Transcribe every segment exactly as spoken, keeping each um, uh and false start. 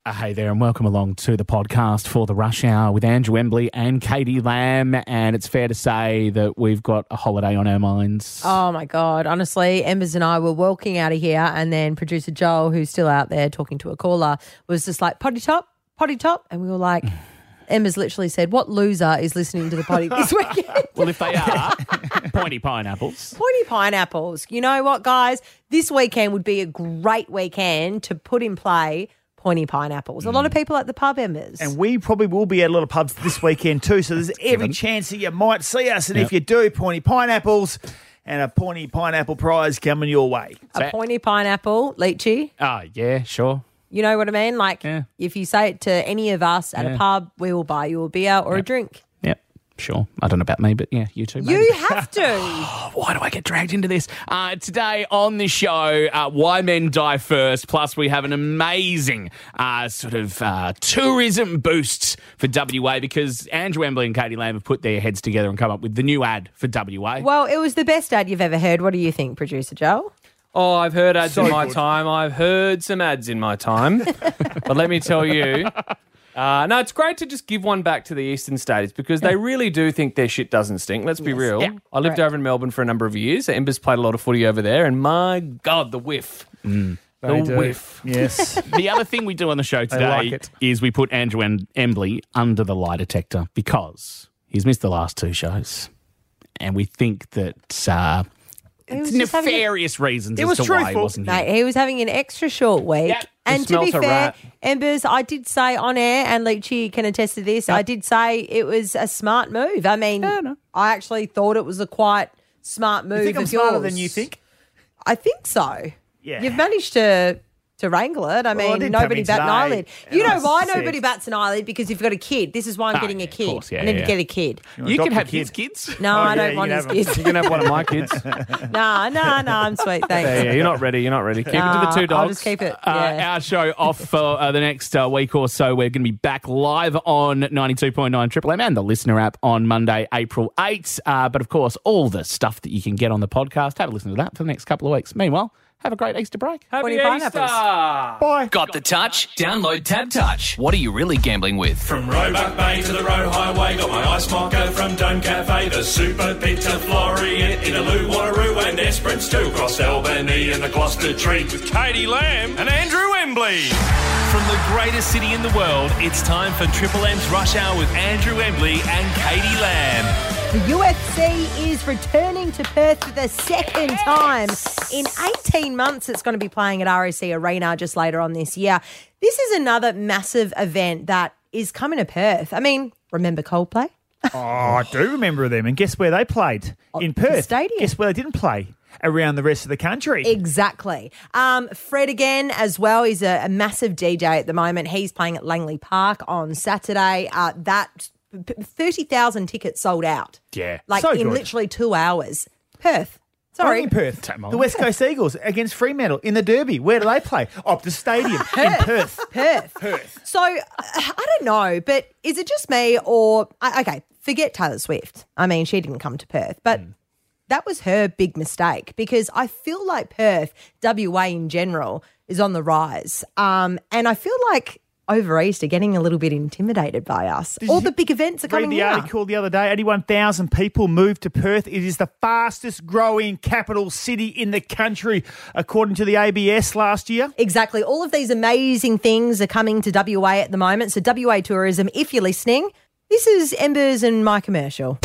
Uh, hey there and welcome along to the podcast for the Rush Hour with Andrew Embley and Katie Lamb. And it's fair to say that we've got a holiday on our minds. Oh, my God. Honestly, Embers and I were walking out of here and then producer Joel, who's still out there talking to a caller, was just like, potty top, potty top. And we were like, Embers literally said, what loser is listening to the potty this weekend? Well, if they are, pointy pineapples. Pointy pineapples. You know what, guys? This weekend would be a great weekend to put in play pointy pineapples. A lot of people at the pub, Embers. And we probably will be at a lot of pubs this weekend too, so there's every Given. chance that you might see us. And Yep. if you do, pointy pineapples and a pointy pineapple prize coming your way. A pointy pineapple, lychee. Oh, yeah, sure. You know what I mean? Like, Yeah. if you say it to any of us at Yeah. a pub, we will buy you a beer or a drink. Yep, sure. I don't know about me, but yeah, you too, maybe. You have to. Why do I get dragged into this? Uh, today on the show, uh, Why Men Die First, plus we have an amazing uh, sort of uh, tourism boost for W A because Andrew Embley and Katie Lamb have put their heads together and come up with the new ad for W A. Well, it was the best ad you've ever heard. What do you think, producer Joel? Oh, I've heard ads So in my good. time. I've heard some ads in my time. But let me tell you, uh, no, it's great to just give one back to the eastern states because they really do think their shit doesn't stink. Let's be Yes. real. Yeah. I lived Correct. over in Melbourne for a number of years. Embers played a lot of footy over there, and my God, the whiff. They The do. whiff. Yes. The other thing we do on the show today like it. is we put Andrew em- Embley under the lie detector because he's missed the last two shows. And we think that uh, it's was just having a- nefarious reasons It as was to why he truthful. wasn't here. Mate, he was having an extra short week. Yeah. And He to be smelt a fair, rat. Embers, I did say on air, and Leachy can attest to this, I did say it was a smart move. I mean, no. I actually thought it was a quite smart move You think I'm of smarter yours. than you think? I think so. Yeah. You've managed to to wrangle it. I Well, I mean, did nobody come in bat an today, eyelid. and You know I why said- nobody bats an eyelid? Because you've got a kid. This is why I'm Ah, getting yeah, a of kid. course. Yeah, I need yeah, to get a kid. You adopt can a have kid. his kids. No, Oh, I yeah, don't want you his can have kids. You can have one of my kids. No, no, no, I'm sweet, thanks. Yeah, yeah, you're not ready. You're not ready. Keep it to the Nah, two dogs. I'll just keep it. Uh, Yeah. Our show off for uh, the next uh, week or so. We're going to be back live on ninety-two point nine Triple M and the listener app on Monday, April eighth. Uh, but of course, all the stuff that you can get on the podcast, have a listen to that for the next couple of weeks. Meanwhile, have a great Easter break. Happy Pointy Easter. pineapples. Bye. Got the touch? Download Tab Touch. What are you really gambling with? From Roebuck Bay to the Road Highway, got my ice mocha from Dome Cafe, the Super Pizza Florian, Inaloo, Wanneroo and Esperance too, across Albany and the Gloucester Treat with Katie Lamb and Andrew Embley. From the greatest city in the world, it's time for Triple M's Rush Hour with Andrew Embley and Katie Lamb. The U F C is returning to Perth for the second time in eighteen months. It's going to be playing at R A C Arena just later on this year. This is another massive event that is coming to Perth. I mean, remember Coldplay? Oh, I do remember them. And guess where they played? In Perth. stadium. Guess where they didn't play? Around the rest of the country. Exactly. Um, Fred again as well is a, a massive D J at the moment. He's playing at Langley Park on Saturday. Uh, that thirty thousand tickets sold out. Yeah. Like So in good. literally two hours. Perth. Sorry. Sorry. In Perth. Take my The West Coast Eagles against Fremantle in the Derby. Where do they play? Optus Stadium in Perth. Perth. Perth. So, uh, I don't know, but is it just me or, I- okay, forget Taylor Swift. I mean, she didn't come to Perth, but that was her big mistake because I feel like Perth, W A in general, is on the rise. Um, and I feel like over Easter getting a little bit intimidated by us. All the big events are Read coming the here. article the other day. eighty-one thousand people moved to Perth. It is the fastest growing capital city in the country, according to the A B S last year. Exactly. All of these amazing things are coming to W A at the moment. So W A Tourism, if you're listening, this is Embers and my commercial.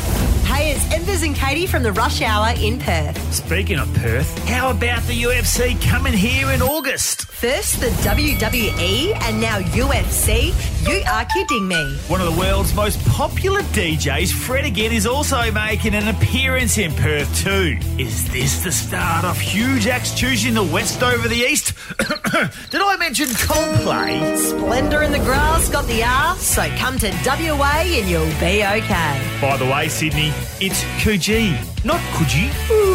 Hey, it's Embers and Katie from the Rush Hour in Perth. Speaking of Perth, how about the U F C coming here in August? First the W W E and now U F C. You are kidding me. One of the world's most popular D Js, Fred again, is also making an appearance in Perth too. Is this the start of huge acts choosing the West over the East? Did I mention Coldplay? Splendour in the grass got the arse, so come to W A and you'll be okay. By the way, Sydney, it's Coogee, not Coogee.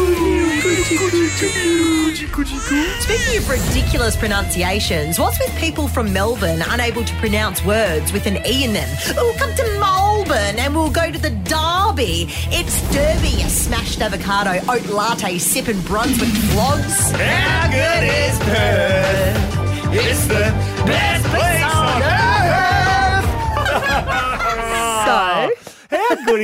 Speaking of ridiculous pronunciations, what's with people from Melbourne unable to pronounce words with an E in them? We'll come to Melbourne and we'll go to the Derby. It's Derby, a smashed avocado, oat latte, sipping Brunswick vlogs. How good is Perth? It's the best place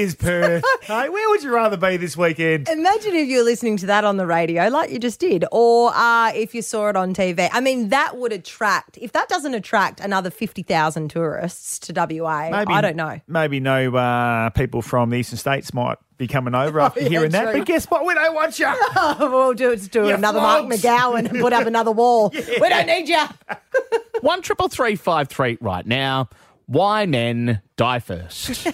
is Perth. Hey, where would you rather be this weekend? Imagine if you were listening to that on the radio like you just did, or uh, if you saw it on T V. I mean, that would attract, if that doesn't attract another fifty thousand tourists to W A, Maybe, I don't know. Maybe no uh, people from the eastern states might be coming over after yeah, hearing that. true. But guess what? We don't want you. we'll do, do You another Mark flogs. McGowan and put up another wall. We don't need you. One triple three five three right now. Why men die first?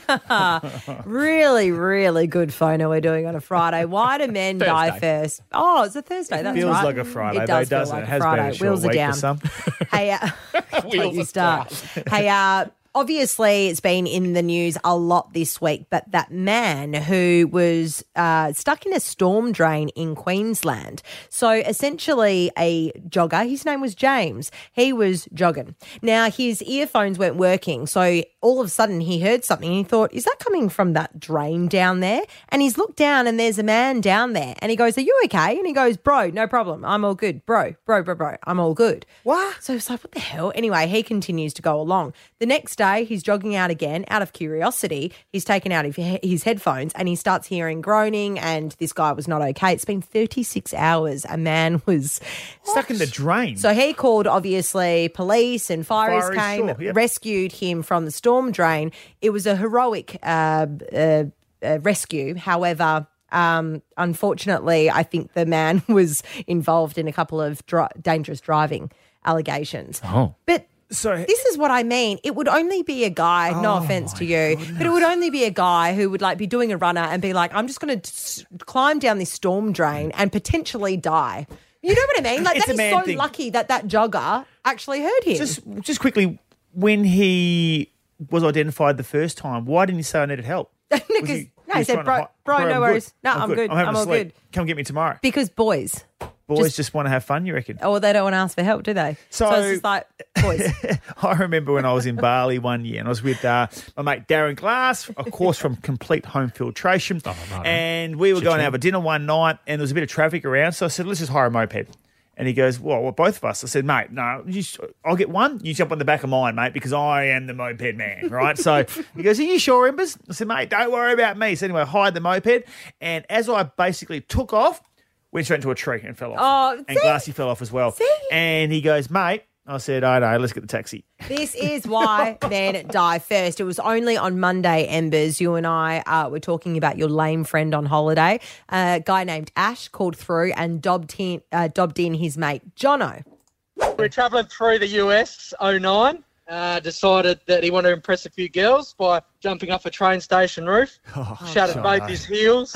Really, really good phono we're doing on a Friday. Why do men die Thursday. first? Oh, it's a Thursday. That's Feels right. like a Friday, It though, does feel doesn't like it? a Has Friday. been a short Wheels are week for down. some. Hey, uh, Wheels you start. Hey, uh, obviously it's been in the news a lot this week, but that man who was uh, stuck in a storm drain in Queensland. So essentially a jogger, his name was James. He was jogging. Now his earphones weren't working, so all of a sudden he heard something and he thought, is that coming from that drain down there? And he's looked down and there's a man down there and he goes, are you okay? And he goes, bro, no problem. I'm all good. Bro, bro, bro, bro, I'm all good. What? So it's like, what the hell? Anyway, he continues to go along. The next day, he's jogging out again. Out of curiosity, he's taken out his headphones and he starts hearing groaning and this guy was not okay. It's been thirty-six hours. A man was Stuck in the drain. So he called, obviously, police and fires Fires, came, sure, yep. rescued him from the storm drain. It was a heroic uh, uh, uh, rescue. However, um, unfortunately, I think the man was involved in a couple of dri- dangerous driving allegations. Oh. But So this is what I mean. It would only be a guy, no offense to you, but it would only be a guy who would like be doing a runner and be like, I'm just going to climb down this storm drain and potentially die. You know what I mean? Like It's that a is man so thing. lucky that that jogger actually heard him. just just quickly, when he was identified the first time, why didn't he say I needed help? Was Because he- no, he was said, trying to bro, hi- bro, I'm no good. worries. No, I'm good. I'm, having I'm a all sleep. good. Come get me tomorrow. Because boys, Boys just- just, want to have fun, you reckon? or they don't want to ask for help, do they? So- it's just like, boys. I remember when I was in Bali one year and I was with uh, my mate Darren Glass, of course, from Complete Home Filtration. And we were going to have a dinner one night and there was a bit of traffic around. So I said, let's just hire a moped. And he goes, well, well both of us. I said, mate, no, you just, I'll get one. You jump on the back of mine, mate, because I am the moped man, right? So he goes, are you sure, Embers? I said, mate, don't worry about me. So anyway, I hired the moped. And as I basically took off, went straight into a tree and fell off. Oh, and see? Glassy fell off as well. See? And he goes, mate, I said, I know, let's get the taxi. This is why men die first. It was only on Monday, Embers, you and I uh, were talking about your lame friend on holiday. A guy named Ash called through and dobbed in, uh, dobbed in his mate, Jono. We're travelling through the U S, oh nine. Uh, decided that he wanted to impress a few girls by jumping off a train station roof. Shattered both his heels.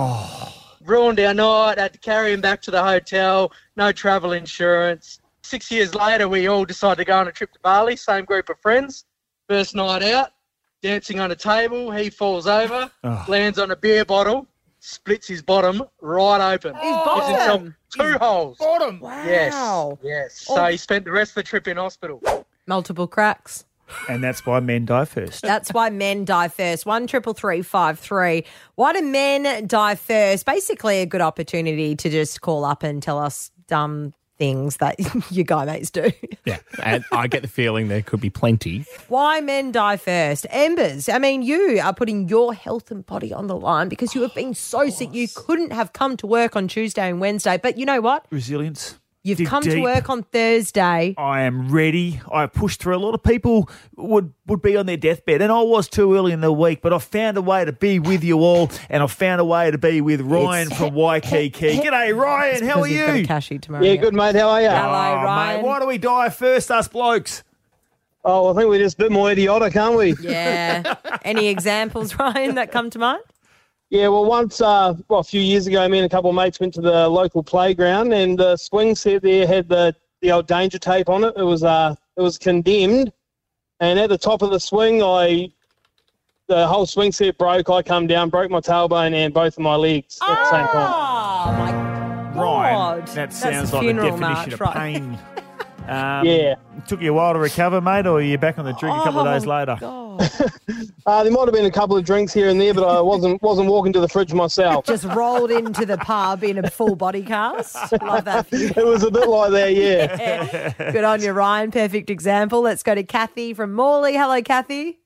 Ruined our night. Had to carry him back to the hotel. No travel insurance. Six years later, we all decided to go on a trip to Bali. Same group of friends. First night out, dancing on a table. He falls over, lands on a beer bottle, splits his bottom right open. His Gives bottom? himself two holes. Bottom. Yes, Wow. yes. So he spent the rest of the trip in hospital. Multiple cracks. And that's why men die first. That's why men die first. One triple three five three. Why do men die first? Basically, a good opportunity to just call up and tell us dumb things that your guy mates do. Yeah, and I get the feeling there could be plenty. Why men die first? Embers, I mean, you are putting your health and body on the line because you have been so sick you couldn't have come to work on Tuesday and Wednesday. But you know what? Resilience. You've Dig come to deep. work on Thursday. I am ready. I pushed through. A lot of people would, would be on their deathbed, and I was too early in the week, but I found a way to be with you all, and I found a way to be with Ryan It's- from Waikiki. G'day, Ryan. How are Because he's got a you? cashew tomorrow. Yeah, good, mate. How are you? Hello, Oh, Ryan. mate, why do we die first, us blokes? Oh, I think we're just a bit more idiotic, aren't we? Yeah. Any examples, Ryan, that come to mind? Yeah, well, once, uh, well, a few years ago, me and a couple of mates went to the local playground, and the swing set there had the, the old danger tape on it. It was uh, it was condemned, and at the top of the swing, I the whole swing set broke. I come down, broke my tailbone and both of my legs at the same time. Oh, my Ryan, God. that That's sounds the like the funeral definition march, of right? pain. Um, Yeah. Took you a while to recover, mate, or are you back on the drink a couple of days Oh, later? God. Uh, there might have been a couple of drinks here and there, but I wasn't wasn't walking to the fridge myself. Just rolled into the pub in a full body cast. Love that for you. It was a bit like that, yeah. Good on you, Ryan. Perfect example. Let's go to Kathy from Morley. Hello, Kathy.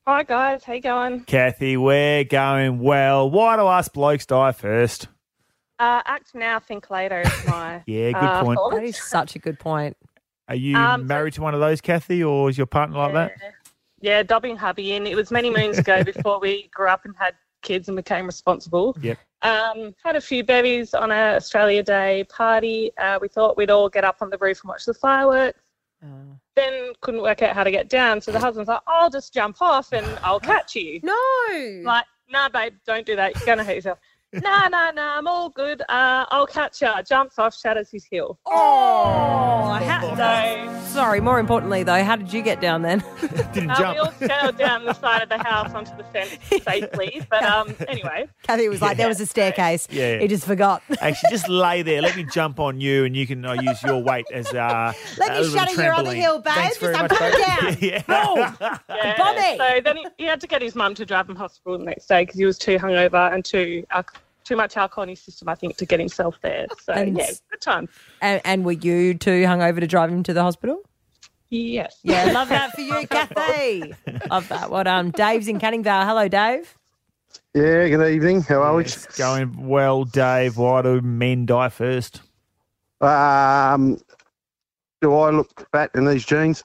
Hi guys, how you going? Kathy, we're going well. Why do us blokes die first? Uh, act now, think later is my Yeah, good uh, point. thought. That is such a good point. Are you Um, married to one of those, Kathy, or is your partner like that? Yeah, dobbing hubby in. It was many moons ago before we grew up and had kids and became responsible. Yep. Um, had a few bevies on a Australia Day party. Uh, we thought we'd all get up on the roof and watch the fireworks. Then couldn't work out how to get down. So the husband's like, I'll just jump off and I'll catch you. No. Like, nah, babe, don't do that. You're going to hurt yourself. nah, nah, nah, I'm all good. Uh, I'll catch you. Jumps off, shatters his heel. Oh, how, So, sorry. More importantly, though, how did you get down then? Didn't uh, jump. we all scaled down the side of the house onto the fence safely. But um, anyway. Kathy was like, there was a staircase. Yeah, yeah. He just forgot. Actually, just lay there. Let me jump on you, and you can uh, use your weight as uh, Let a me little shatter your other trampoline. heel, babe. Thanks Just very I'm much, coming babe. down. yeah. Yeah. Bobby! So then he, he had to get his mum to drive him to hospital the next day because he was too hungover and too uh, too much alcohol in his system, I think, to get himself there. So, And- yeah, good time. And, and were you too hungover to drive him to the hospital? Yes. Yeah, love that for you, Kathy. Love that. Well done. Dave's in Canning Vale. Hello, Dave. Yeah, good evening. How are It's going well, Dave. Why do men die first? we? Um, do I look fat in these jeans?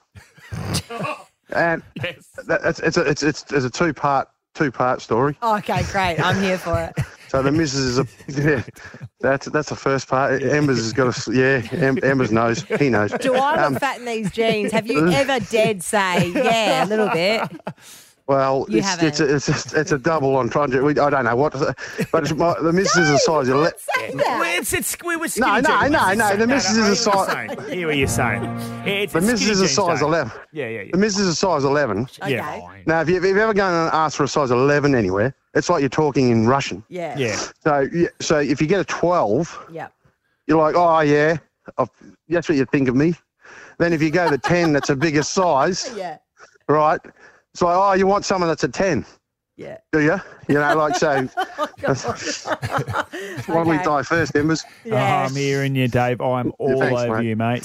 and Yes. that, it's it's a it's it's, it's a two part two part story. Okay, great. I'm here for it. So the missus is a yeah. That's that's the first part. Embers has got a yeah. Em, Embers knows. He knows. Do I look Um, fat in these jeans? Have you ever dared say, yeah, a little bit? Well, You it's, haven't. it's, a, it's, a, it's a double on trying to. We, I don't know what, but it's my, the missus is a size eleven. Say that. Well, it's, it's, we were skinny No, no, jeans. no, no. The missus is a I size. hear what you're saying. Hear what you're saying. It's, The it's missus skinny is a jeans, size Dave. eleven. Yeah, yeah, yeah. The missus is a size eleven. Okay. Yeah. Now, if, you, if you've ever gone and asked for a size eleven anywhere, it's like you're talking in Russian. Yeah. Yeah. So, yeah, so if you get a twelve, Yeah. you're like, oh yeah, I've, that's what you think of me. Then if you go to ten, that's a bigger size, Yeah. right? It's like, oh, you want someone that's a ten, Yeah. do you? You know, like so. Why don't we Okay. die first, Embers? Oh, I'm hearing you, Dave. I'm all thanks, over mate. you, mate.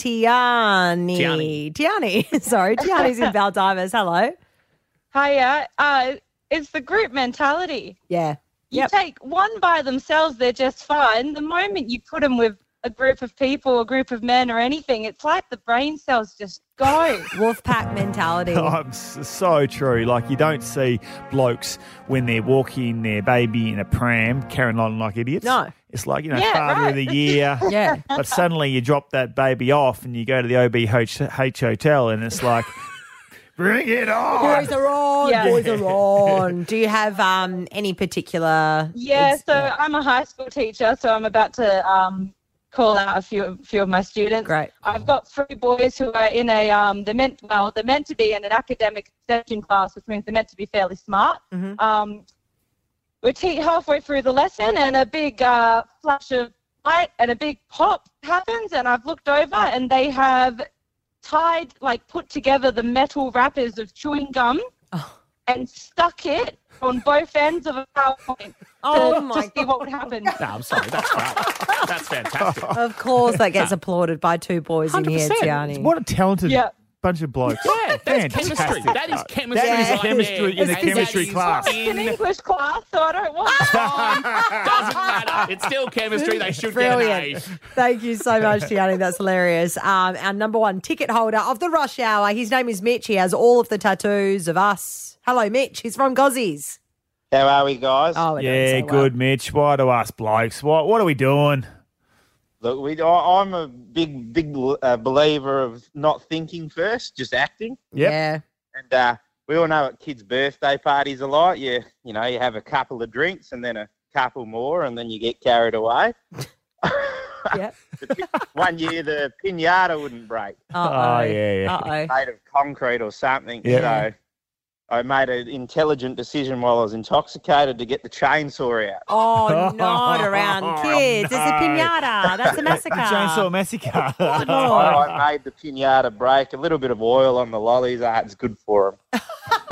Tiani. Tiani. Tiani. Sorry, Tiani's in Valdivers. Hello. Hiya. Uh, it's the group mentality. Yeah. You Yep. take one by themselves, they're just fine. The moment you put them with a group of people, a group of men or anything, it's like the brain cells just go. Wolfpack mentality. Oh, I'm s- so true. Like, you don't see blokes when they're walking their baby in a pram carrying on like idiots. No. It's like, you know, Yeah, father right. of the year. Yeah. But suddenly you drop that baby off and you go to the O B H H hotel and it's like, bring it on. Boys are on. Yeah. Boys are on. Do you have um any particular? Yeah, ex- so I'm a high school teacher, so I'm about to um, call out a few few of my students. Great. I've got three boys who are in a um, they're meant well, they're meant to be in an academic extension class, which means they're meant to be fairly smart. Mhm. Um, we're te- halfway through the lesson, and a big uh, flash of light and a big pop happens, and I've looked over, and they have tied, like, put together the metal wrappers of chewing gum Oh. and stuck it on both ends of a PowerPoint. Oh to, my to see what would happen. No, I'm sorry. That's great. That's fantastic. Of course, that gets applauded by two boys in here, one hundred percent. Tiani. What a talented Yeah. bunch of blokes. Yeah, that's Fantastic. chemistry. That is chemistry. That is right chemistry there. in a And chemistry that is class. It's an in- English class, so I don't want Doesn't matter. It's still chemistry. They should Brilliant. get an Thank you so much, Tiani. That's hilarious. Um, our number one ticket holder of the rush hour. His name is Mitch. He has all of the tattoos of us. Hello, Mitch. He's from Gozzies. How are we, guys? Oh, we're doing Yeah, so well. good, Mitch. Why do us blokes? What What are we doing? Look, we, I, I'm a big, big uh, believer of not thinking first, just acting. Yep. Yeah. And uh, we all know what kids' birthday parties are like. You, you know, you have a couple of drinks and then a couple more, and then you get carried away. Yep. One year the pinata wouldn't break, Uh-oh. Oh, yeah, yeah. Uh-oh. made of concrete or something. Yeah. So I made an intelligent decision while I was intoxicated to get the chainsaw out. Oh, not around kids. It's a no. pinata. That's a massacre. Chainsaw massacre. Oh. I made the pinata break. A little bit of oil on the lollies. Ah, it's good for them.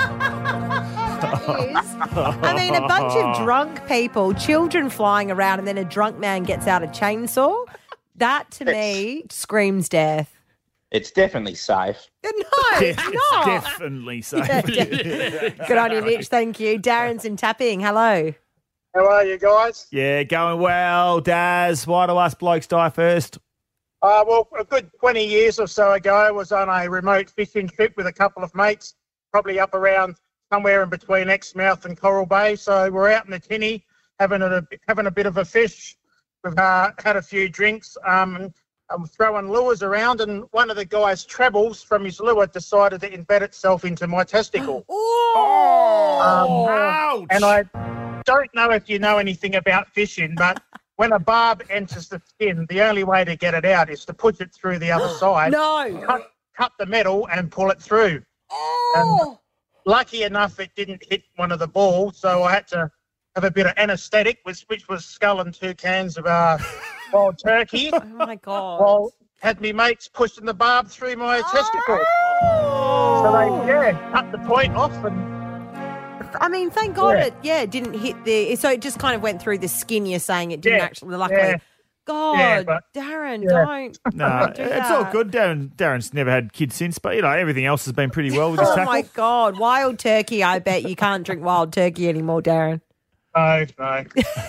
I mean, a bunch of drunk people, children flying around, and then a drunk man gets out a chainsaw. That, to me, screams death. it's definitely safe. No, it's not. Definitely so. Yeah, yeah. Good on you, Mitch. Thank you. Darren's in Tapping. Hello. How are you guys? Yeah, going well, Daz. Why do us blokes die first? Uh, well, a good twenty years or so ago, I was on a remote fishing trip with a couple of mates, probably up around somewhere in between Exmouth and Coral Bay. So we're out in the tinny having a having a bit of a fish. We've uh, had a few drinks. Um, I'm throwing lures around, and one of the guys' trebles from his lure decided to embed itself into my testicle. Oh! Um, Ouch! And I don't know if you know anything about fishing, but when a barb enters the skin, the only way to get it out is to push it through the other side. No. Cut, cut the metal and pull it through. Oh! And lucky enough, it didn't hit one of the balls, so I had to have a bit of anaesthetic, which, which was skull and two cans of uh, wild turkey. Oh, my God. Well, had me mates pushing the barb through my testicle. So they, yeah, cut the point off and... I mean, thank God Yeah. it, yeah, it didn't hit the... So it just kind of went through the skin, you're saying. It didn't Yeah, actually, luckily. yeah. God, Yeah, but- Darren, yeah. don't. No, don't do it's that. all good. Darren, Darren's never had kids since, but, you know, everything else has been pretty well with his Oh, tackle. my God. Wild turkey, I bet you can't drink wild turkey anymore, Darren. No, no.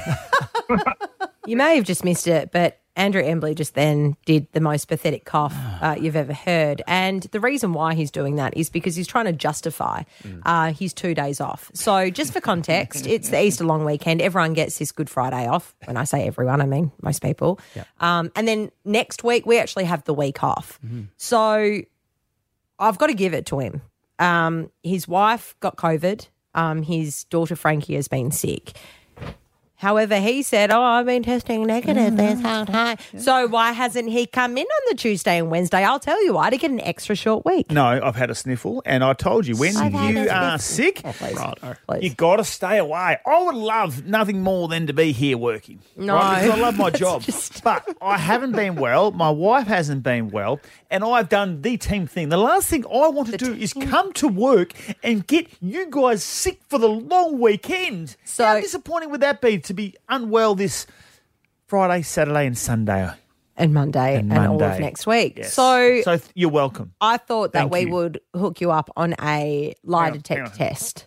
You may have just missed it, but Andrew Embley just then did the most pathetic cough uh, you've ever heard. And the reason why he's doing that is because he's trying to justify uh, his two days off. So just for context, it's the Easter long weekend. Everyone gets this Good Friday off. When I say everyone, I mean most people. Um, and then next week, we actually have the week off. So I've got to give it to him. Um, his wife got COVID. Um, his daughter Frankie has been sick. However, he said, oh, I've been testing negative this whole time. So why hasn't he come in on the Tuesday and Wednesday? I'll tell you why, to get an extra short week. No, I've had a sniffle, and I told you, when I've had you a are sniffle. sick, Oh, please. right, Please. you got to stay away. I would love nothing more than to be here working. No. Right? Because I love my It's job. just- But I haven't been well. My wife hasn't been well, and I've done the team thing. The last thing I want to do is come to work and get you guys sick for the long weekend. So- How disappointing would that be to be unwell this Friday, Saturday, and Sunday? And Monday And and, all of Monday. next week. Yes. So, So th- you're welcome. I thought that Thank we you. would hook you up on a lie Hang on, detector hang on. test.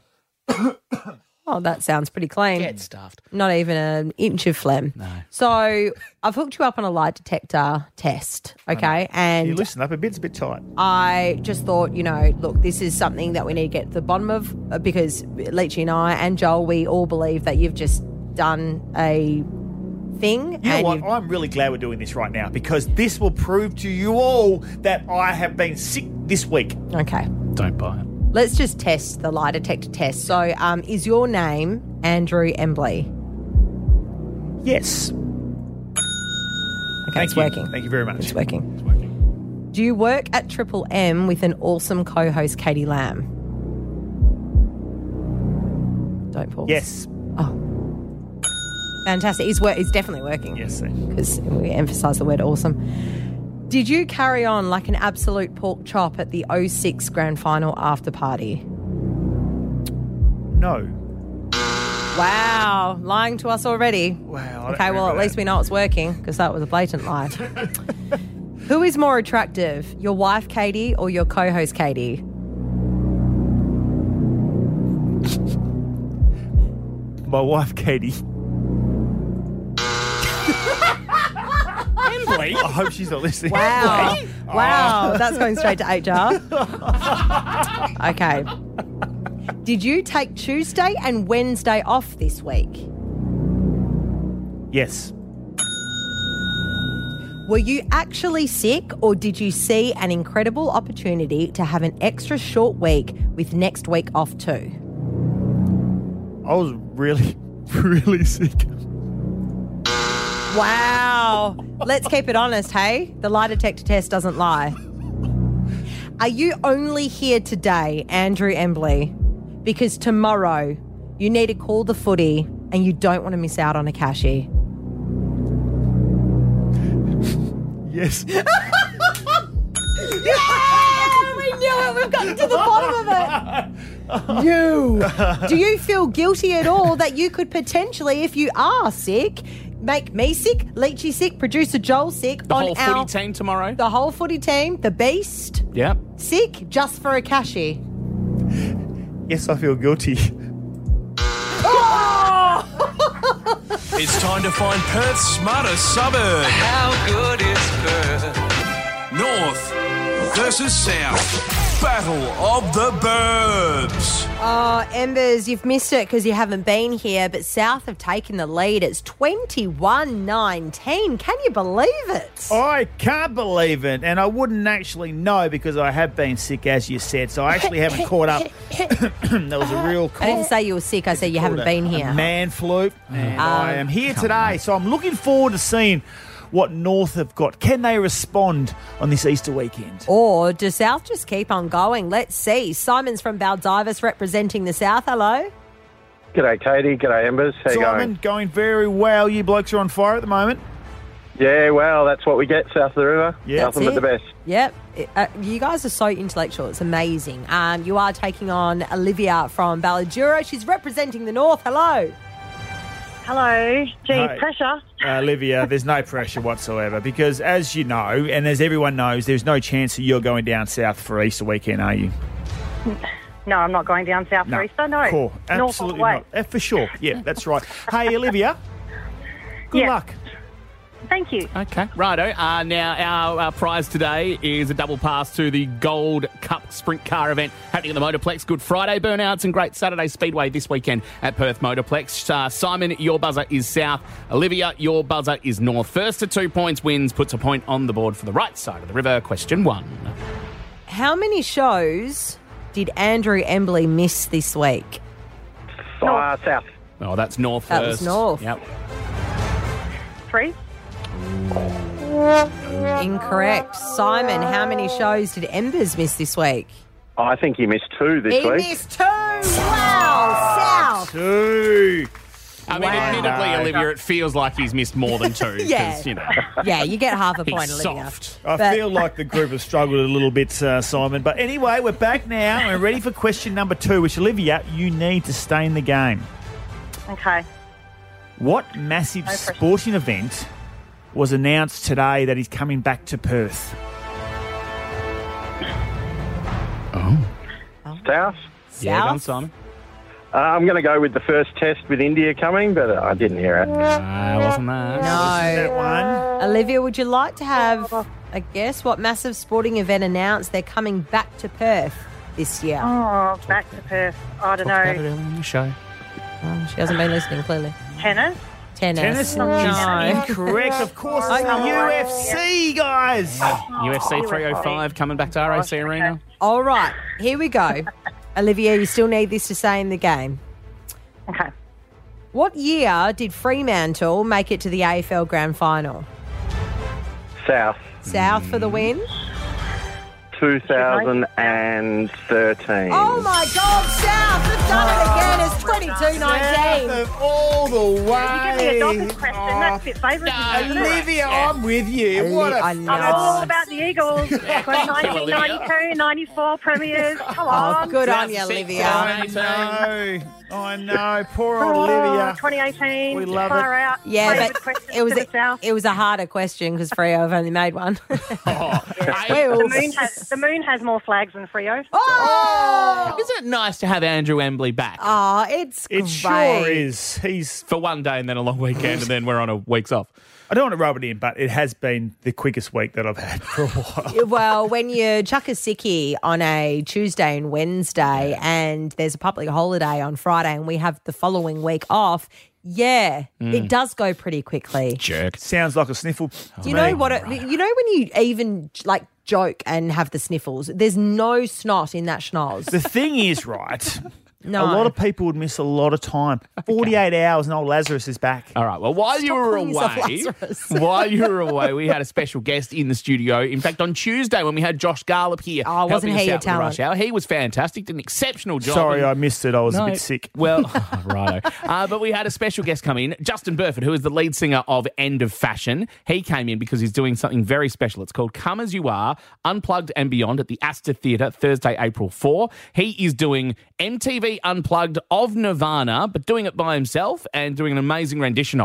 Oh, that sounds pretty clean. Get stuffed. Not even an inch of phlegm. No. So I've hooked you up on a lie detector test, okay? You And listen up a bit, it's a bit tight. I just thought, you know, look, this is something that we need to get to the bottom of uh, because Leachy and I and Joel, we all believe that you've just done a thing. You know and what? you've- I'm really glad we're doing this right now because this will prove to you all that I have been sick this week. Okay. Don't buy it. Let's just test the lie detector test. So, um, is your name Andrew Embley? Yes. Okay, Thank it's you. working. Thank you very much. It's working. It's working. Do you work at Triple M with an awesome co-host, Katie Lamb? Don't pause. Yes. Oh. Fantastic. He's, wor- he's definitely working. Yes, sir. Because we emphasise the word awesome. Did you carry on like an absolute pork chop at the oh six grand final after party? No. Wow. Lying to us already. Wow. I don't Okay, well, at remember least we know it's working because that was a blatant lie. Who is more attractive, your wife, Katie, or your co-host, Katie? that. My wife, Katie. Embley? I hope she's not listening. Wow. Wow. That's going straight to H R. Okay. Did you take Tuesday and Wednesday off this week? Yes. Were you actually sick or did you see an incredible opportunity to have an extra short week with next week off too? I was really, really sick. Wow. Let's keep it honest, hey? The lie detector test doesn't lie. Are you only here today, Andrew Embley, because tomorrow you need to call the footy and you don't want to miss out on a cashie? Yes. Yeah! We knew it. We've gotten to the bottom of it. You. Do you feel guilty at all that you could potentially, if you are sick, make me sick, Leachy sick, producer Joel sick. The on whole our, footy team tomorrow. The whole footy team, the Beast, Yep. sick just for a cashy. Yes, I feel guilty. It's time to find Perth's smartest suburb. How good is Perth? North versus South. Battle of the Burbs. Oh, Embers, you've missed it because you haven't been here, but South have taken the lead. It's twenty-one nineteen. Can you believe it? I can't believe it, and I wouldn't actually know because I have been sick, as you said, so I actually haven't caught up. There was a real I didn't say you were sick. I said you haven't been here. A man flu, and Um, I am here today, so I'm looking forward to seeing what North have got. Can they respond on this Easter weekend? Or does South just keep on going? Let's see. Simon's from Baldivis representing the South. Hello. G'day, Katie. G'day, Embers. How you Simon, going? going very well. You blokes are on fire at the moment. Yeah, well, that's what we get south of the river. Yeah, Nothing but the best. Yep. Uh, you guys are so intellectual. It's amazing. Um, you are taking on Olivia from Balladura. She's representing the North. Hello. Hello. Gee, Hi. pressure. Uh, Olivia, there's no pressure whatsoever because, as you know, and as everyone knows, there's no chance that you're going down south for Easter weekend, are you? No, I'm not going down south for Easter. No. Cool. North all Absolutely the way. not. Uh, for sure. Yeah, that's right. Hey, Olivia, good Yeah. luck. Thank you. Okay, righto. Uh, now, our, our prize today is a double pass to the Gold Cup Sprint Car event happening at the Motorplex. Good Friday burnouts and great Saturday Speedway this weekend at Perth Motorplex. Uh, Simon, your buzzer is South. Olivia, your buzzer is North. First to two points wins, puts a point on the board for the right side of the river. Question one. How many shows did Andrew Embley miss this week? Uh, south. Oh, that's North That first. was North. Yep. Three. Incorrect. Simon, how many shows did Embers miss this week? I think he missed two this he week. missed two. Wow, South. Two. I mean, Wow. admittedly, Olivia, it feels like he's missed more than two. 'cause, Yeah. you know. Yeah, you get half a He's point, Olivia. soft. I But- feel like the group has struggled a little bit, uh, Simon. But anyway, we're back now and we're ready for question number two, which, Olivia, you need to stay in the game. Okay. What massive sporting event was announced today that is coming back to Perth? South? Yeah, go on, South? Simon. Uh, I'm going to go with the first test with India coming, but uh, I didn't hear it. Uh, wasn't that? No. That one. Olivia, would you like to have a guess what massive sporting event announced they're coming back to Perth this year? Oh, back to Perth. I don't Talked about it know. earlier in the show. Oh, she hasn't been listening, clearly. Tennis? Tennis. Tennis No. is incorrect. Of course, it's the U F C, guys. U F C three oh five coming back to R A C Arena. All right, here we go. Olivia, you still need this to stay in the game. Okay. What year did Fremantle make it to the A F L Grand Final? South. South for the win. two thousand thirteen. Oh my God, South have done it again. It's twenty-two nineteen. All the way. You give me a doctor's question. That's a bit favourite. Olivia, I'm with you. What a I I'm know. all about the Eagles. nineteen ninety-two, ninety-four premiers. Come on. Oh, good on you, That's six, Olivia. I know. I know. Poor old Oh, Olivia. twenty eighteen. We love far it. out. Yeah, Favourite but question it was to the a, south. it was a harder question because Freo have only made one. The moon, has, the moon has more flags than Freo. Oh, Isn't it nice to have Andrew Embley back? oh, it's It great. sure is. He's. For one day and then a long weekend and then we're on a week's off. I don't want to rub it in, but it has been the quickest week that I've had for a while. Well, when you chuck a sickie on a Tuesday and Wednesday and there's a public holiday on Friday and we have the following week off, yeah, it does go pretty quickly. Jerk. Sounds like a sniffle. Do you know what? It, you know when you even like joke and have the sniffles? There's no snot in that schnoz. The thing is, right, No. a lot of people would miss a lot of time. forty-eight hours and old Lazarus is back. All right. Well, while you were calling yourself away, Lazarus. while you were away, we had a special guest in the studio. In fact, on Tuesday when we had Josh Garlop here, Oh, wasn't helping us he a out with the talent? rush hour, he was fantastic. Did an exceptional job. Sorry, And- I missed it. I was No, a bit sick. Well, righto. Uh, but we had a special guest come in, Justin Burford, who is the lead singer of End of Fashion. He came in because he's doing something very special. It's called Come As You Are, Unplugged and Beyond at the Astor Theatre, Thursday, April fourth. He is doing M T V Unplugged of Nirvana, but doing it by himself and doing an amazing rendition of it.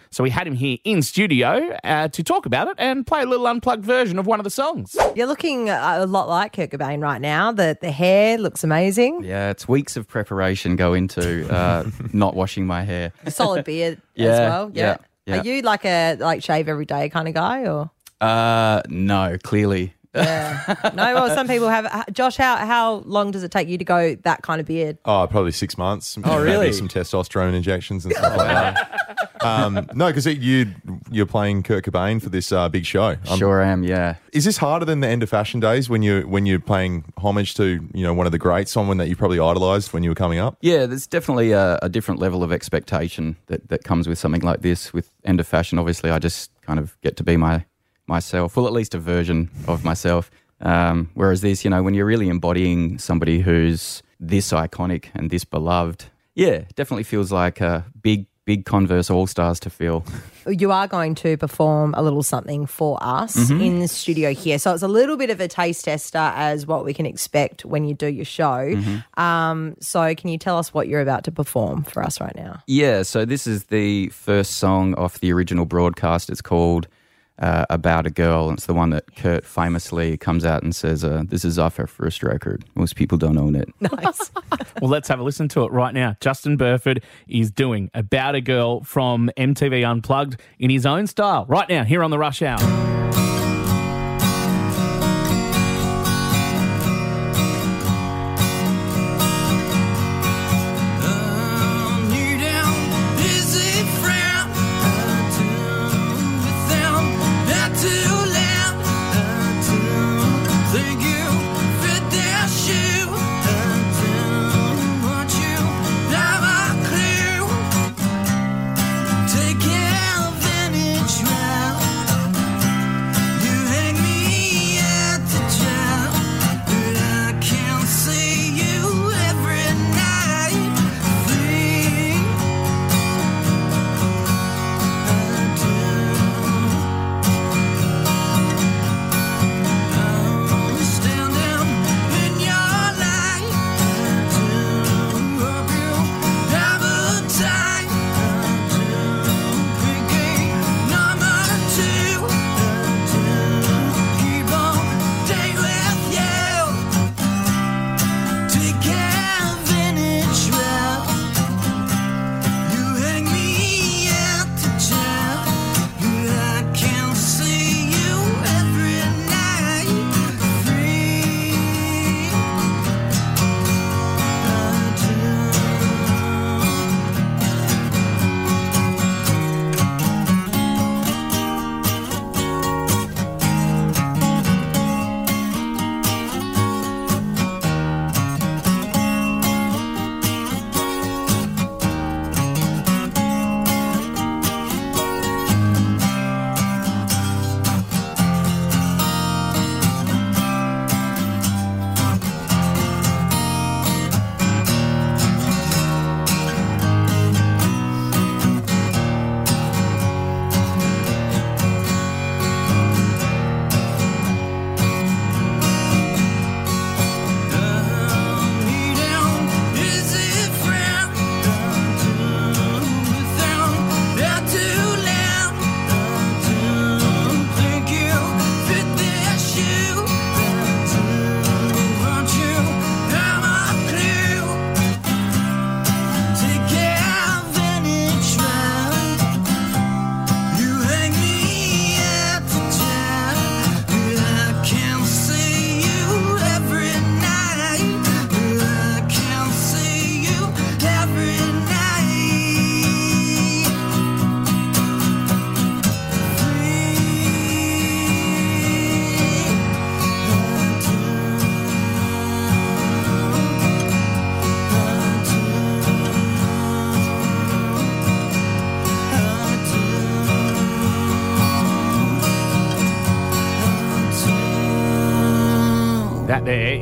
So we had him here in studio uh, to talk about it and play a little unplugged version of one of the songs. You're looking a lot like Kurt Cobain right now. The the hair looks amazing. Yeah, it's weeks of preparation go into uh, not washing my hair. A solid beard Yeah, as well. yeah, yeah. Are you like a like shave every day kind of guy or? Uh, no, clearly. Yeah. No, well, some people have. Josh, how how long does it take you to go that kind of beard? Oh, probably six months. Oh, really? Maybe some testosterone injections and stuff like that. Um, no, because you you're playing Kurt Cobain for this uh, big show. Um, Sure am, yeah. Is this harder than the End of Fashion days when you when you're paying homage to you know one of the greats, someone that you probably idolised when you were coming up? Yeah, there's definitely a, a different level of expectation that, that comes with something like this. With End of Fashion, obviously, I just kind of get to be my myself, well, at least a version of myself. Um, whereas this, you know, when you're really embodying somebody who's this iconic and this beloved, yeah, definitely feels like a big, big Converse All-Stars to feel. You are going to perform a little something for us Mhm. in the studio here. So it's a little bit of a taste tester as what we can expect when you do your show. Mhm. Um, so can you tell us what you're about to perform for us right now? Yeah, so this is the first song off the original broadcast. It's called uh, About a Girl. And it's the one that Kurt famously comes out and says, uh, this is off our first record. Most people don't own it. Nice. Well, let's have a listen to it right now. Justin Burford is doing About a Girl from M T V Unplugged in his own style right now here on the Rush Hour.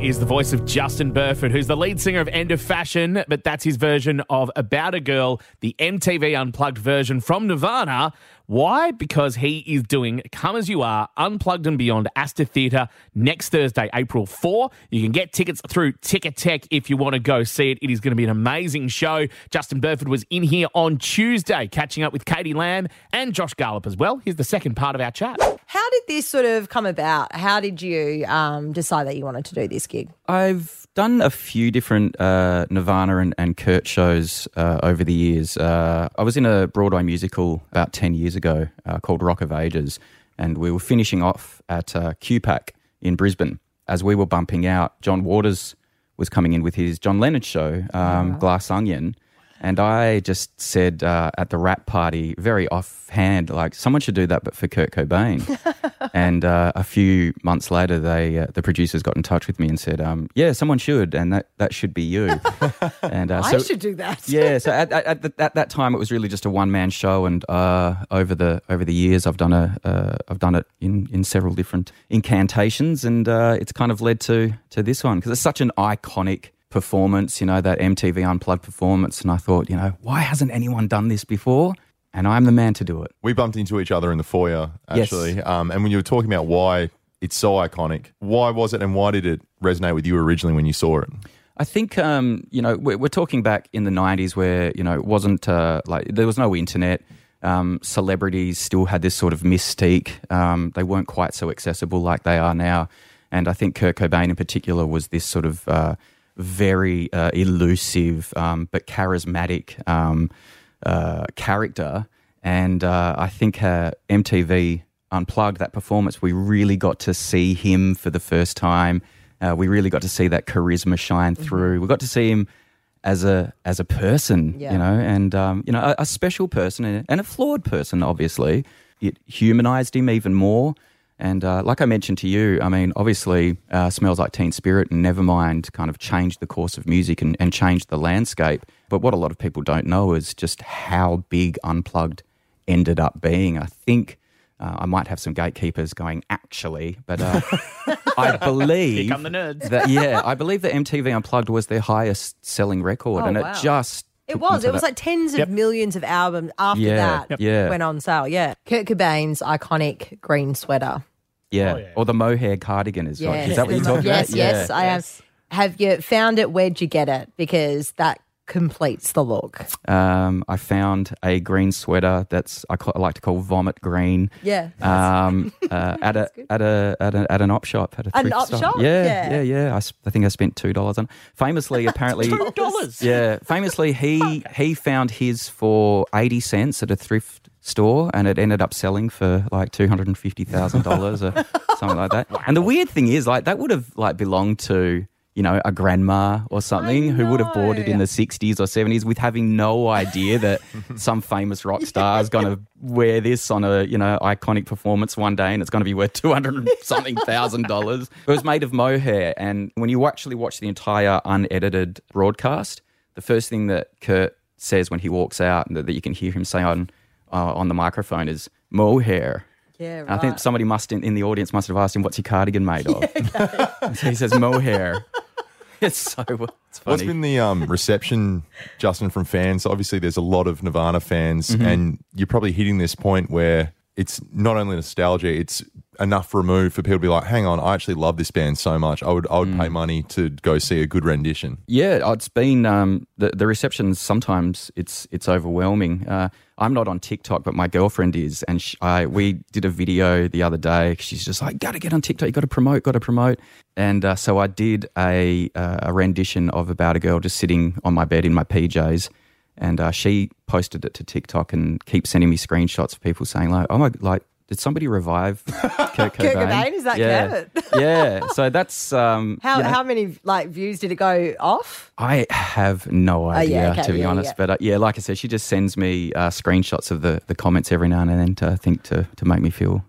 is the voice of Justin Burford, who's the lead singer of End of Fashion, but that's his version of About a Girl, the M T V Unplugged version from Nirvana. Why? Because he is doing Come As You Are, Unplugged and Beyond Astor Theatre next Thursday, April fourth. You can get tickets through Ticket Tech if you want to go see it. It is going to be an amazing show. Justin Burford was in here on Tuesday, catching up with Katie Lamb and Josh Garlop as well. Here's the second part of our chat. How did this sort of come about? How did you um, decide that you wanted to do this gig? I've done a few different uh, Nirvana and, and Kurt shows uh, over the years. Uh, I was in a Broadway musical about ten years ago uh, called Rock of Ages, and we were finishing off at uh, Q PAC in Brisbane. As we were bumping out, John Waters was coming in with his John Lennon show, um, Oh. Glass Onion, and I just said uh, at the rap party, very offhand, like, someone should do that but for Kurt Cobain. And uh, a few months later, they uh, the producers got in touch with me and said, um, yeah, someone should, and that, that should be you. And uh, I so, should do that. yeah, so at, at, at, the, at that time, it was really just a one-man show, and uh, over the over the years, I've done a uh, I've done it in, in several different incantations, and uh, it's kind of led to to this one because it's such an iconic performance, you know, that M T V Unplugged performance, and I thought, you know, why hasn't anyone done this before? And I'm the man to do it. We bumped into each other in the foyer, Yes. actually. Um, and when you were talking about why it's so iconic, why was it and why did it resonate with you originally when you saw it? I think, um, you know, we're, we're talking back in the nineties where, you know, it wasn't uh, like there was no internet. Um, celebrities still had this sort of mystique. Um, they weren't quite so accessible like they are now. And I think Kurt Cobain in particular was this sort of uh, very uh, elusive um, but charismatic um, uh, character. And uh, I think uh, M T V Unplugged, that performance, we really got to see him for the first time. Uh, we really got to see that charisma shine through. We got to see him as a as a person, Yeah. you know, and um, you know, a, a special person and a, and a flawed person. Obviously, it humanized him even more. And uh, like I mentioned to you, I mean, obviously, uh, Smells Like Teen Spirit and Nevermind kind of changed the course of music and, and changed the landscape. But what a lot of people don't know is just how big Unplugged ended up being. I think uh, I might have some gatekeepers going, actually, but uh, I believe Here come the nerds. that, yeah, I believe that M T V Unplugged was their highest selling record, Oh, and wow. it just It took was. them to It was that- like tens of Yep. millions of albums after Yeah, that Yep. yeah. went on sale. Yeah. Kurt Cobain's iconic green sweater. yeah. or the mohair cardigan is right. Yes. Is that what you're talking yes, about? Yes, Yeah. I am. Have you found it? Where'd you get it? Because that completes the look. Um, I found a green sweater that's I, call, I like to call vomit green. Yeah. Um, uh, at a at a at a at an op shop at a An thrift op store. shop? Yeah, Yeah. yeah, yeah. I, s- I think I spent two dollars on. Famously, apparently, Two dollars. Yeah, famously, he he found his for eighty cents at a thrift store, and it ended up selling for like two hundred and fifty thousand dollars or something like that. And the weird thing is, like, that would have like belonged to, you know, a grandma or something who would have bought it in the sixties or seventies with having no idea that some famous rock star is going to wear this on a, you know, iconic performance one day and it's going to be worth two hundred and something thousand dollars. It was made of mohair. And when you actually watch the entire unedited broadcast, the first thing that Kurt says when he walks out and that, that you can hear him say on, uh, on the microphone is mohair. Yeah, And I think right. somebody must in, in the audience must have asked him, what's your cardigan made of? And so he says mohair. It's so it's funny. What's been the um, reception, Justin, from fans? Obviously, there's a lot of Nirvana fans, Mhm. and you're probably hitting this point where it's not only nostalgia, it's enough removed for people to be like, hang on, I actually love this band so much. I would I would Mm. pay money to go see a good rendition. Yeah, it's been um, the the reception. Sometimes it's it's overwhelming. Uh, I'm not on TikTok, but my girlfriend is, and she, I we did a video the other day. She's just like, "Got to get on TikTok. You got to promote. Got to promote." And uh, so I did a uh, a rendition of About a Girl, just sitting on my bed in my P Js. And uh, she posted it to TikTok and keeps sending me screenshots of people saying like, "Oh my, like, did somebody revive Kurt Cobain?" Kurt Cobain? Is that yeah. Kurt? Yeah. So that's um, How you know, how many like views did it go off? I have no yeah, idea, okay, to be yeah, honest. yeah. But uh, yeah, like I said, she just sends me uh, screenshots of the, the comments every now and then to I think to, to make me feel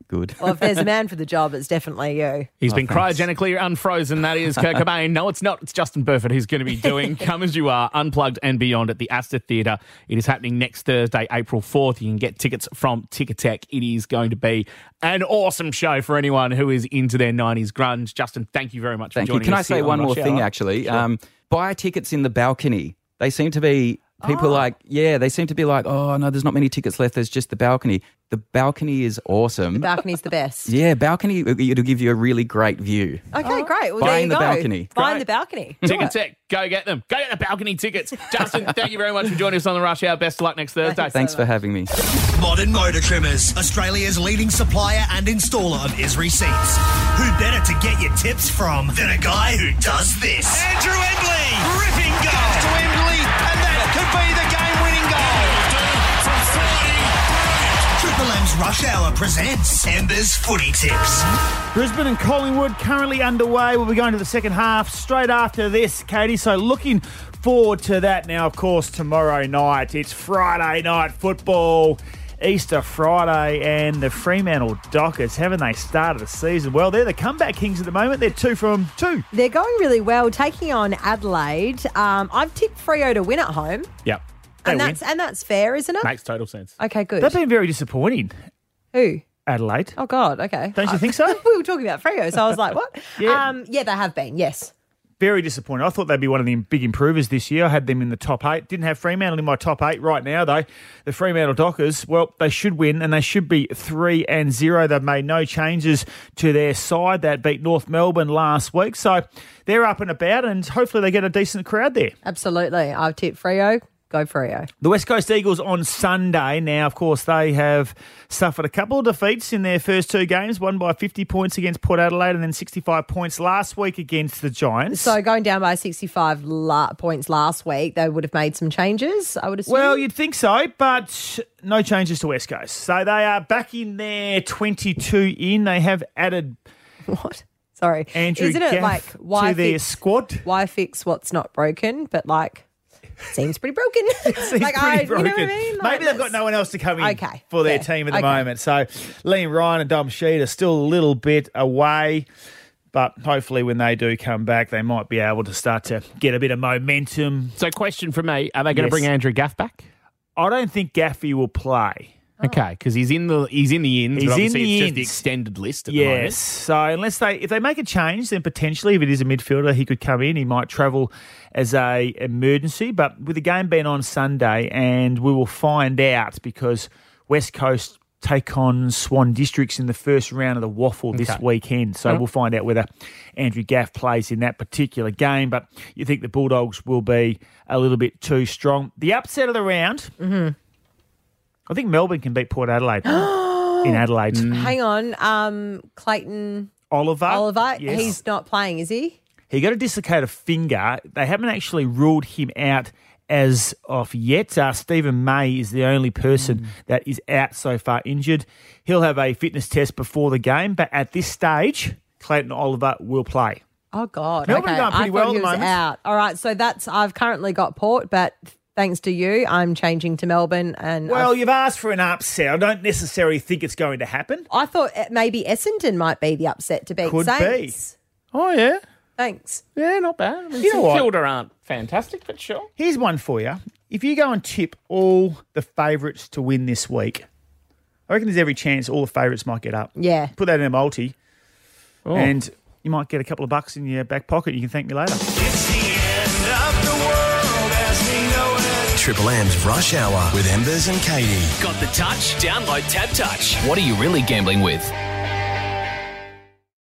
good. Well, if there's a man for the job, it's definitely you. He's Oh, been thanks. cryogenically unfrozen. That is Kurt Cobain. No, it's not. It's Justin Burford who's going to be doing Come As You Are, Unplugged and Beyond at the Astor Theatre. It is happening next Thursday, April fourth. You can get tickets from Ticketek. It is going to be an awesome show for anyone who is into their nineties grunge. Justin, thank you very much Thank for you. joining Can us. I say here on one more Rush thing, Hour. actually? Sure. Um, buy tickets in the balcony. They seem to be, people like, yeah, they seem to be like, oh, no, there's not many tickets left. There's just the balcony. The balcony is awesome. The balcony's the best. Yeah, balcony, it'll give you a really great view. Okay, great. Well, Buying there you the go. balcony. Buying Great. the balcony. Do it. Ticketek, go get them. Go get the balcony tickets. Justin, thank you very much for joining us on the Rush Hour. Best of luck next Thursday. Thanks for having me. Modern Motor Trimmers, Australia's leading supplier and installer of Esri seats. Who better to get your tips from than a guy who does this? Andrew Embley, ripping goal to Embley, and that could be the game-winning goal. Triple M's Rush Hour presents Ember's Footy Tips. Brisbane and Collingwood currently underway. We'll be going to the second half straight after this, Katie. So looking forward to that now, of course, tomorrow night. It's Friday night football, Easter Friday, and the Fremantle Dockers, haven't they started the season? Well, they're the comeback kings at the moment. They're two from two. They're going really well, taking on Adelaide. Um, I've tipped Freo to win at home, Yep. and They that's and that's fair, isn't it? Makes total sense. Okay, good. They've been very disappointing, Who? Adelaide. Oh God. Okay. Don't you think so? we were talking about Freo, so I was like, what? Yeah. Um, yeah, they have been. Yes. Very disappointed. I thought they'd be one of the big improvers this year. I had them in the top eight. Didn't have Fremantle in my top eight right now, though. The Fremantle Dockers, well, they should win, and they should be three and zero. They've made no changes to their side. That beat North Melbourne last week, so they're up and about, and hopefully they get a decent crowd there. Absolutely. I've tipped Freo. Go Freo. The West Coast Eagles on Sunday. Now, of course, they have suffered a couple of defeats in their first two games, one by fifty points against Port Adelaide and then sixty-five points last week against the Giants. So going down by sixty-five la- points last week, they would have made some changes, I would assume. Well, you'd think so, but no changes to West Coast. So they are back in there, twenty-two in. They have added... What? Sorry. Andrew Isn't it Gaff like why to their fix, squad. Why fix what's not broken, but like... Seems pretty broken. Seems like, pretty I, broken. You know what I mean? Like, Maybe they've got let's- no one else to come in Okay, for their fair. team at the Okay. moment. So Liam Ryan and Dom Sheed are still a little bit away, but hopefully when they do come back, they might be able to start to get a bit of momentum. So, question from me: are they going to Yes. bring Andrew Gaff back? I don't think Gaffey will play. Okay, because he's in the he's in the ins. He's but in obviously the it's just the ins. extended list at the Yes. moment. So unless they if they make a change, then potentially if it is a midfielder, he could come in. He might travel as a emergency. But with the game being on Sunday, and we will find out because West Coast take on Swan Districts in the first round of the Waffle this Okay. weekend. So Oh. we'll find out whether Andrew Gaff plays in that particular game. But you think the Bulldogs will be a little bit too strong. The upset of the round. Mm-hmm. I think Melbourne can beat Port Adelaide in Adelaide. Hang on. Um, Clayton Oliver. Oliver, yes. he's not playing, is he? He got a dislocated finger. They haven't actually ruled him out as of yet. Uh, Stephen May is the only person Mm. that is out so far injured. He'll have a fitness test before the game, but at this stage, Clayton Oliver will play. Oh God. Melbourne okay. are going pretty I well thought he at the was moment. out. All right. So that's I've currently got Port, but thanks to you, I'm changing to Melbourne. And Well, I've- you've asked for an upset. I don't necessarily think it's going to happen. I thought uh, maybe Essendon might be the upset to beat Could Saints. be. Oh, yeah. Thanks. Yeah, not bad. I mean, You know what? Kilda aren't fantastic, but sure. Here's one for you. If you go and tip all the favourites to win this week, I reckon there's every chance all the favourites might get up. Yeah. Put that in a multi, Oh. and you might get a couple of bucks in your back pocket. You can thank me later. Triple M's Rush Hour with Embers and Katie. Got the touch? Download Tab Touch. What are you really gambling with?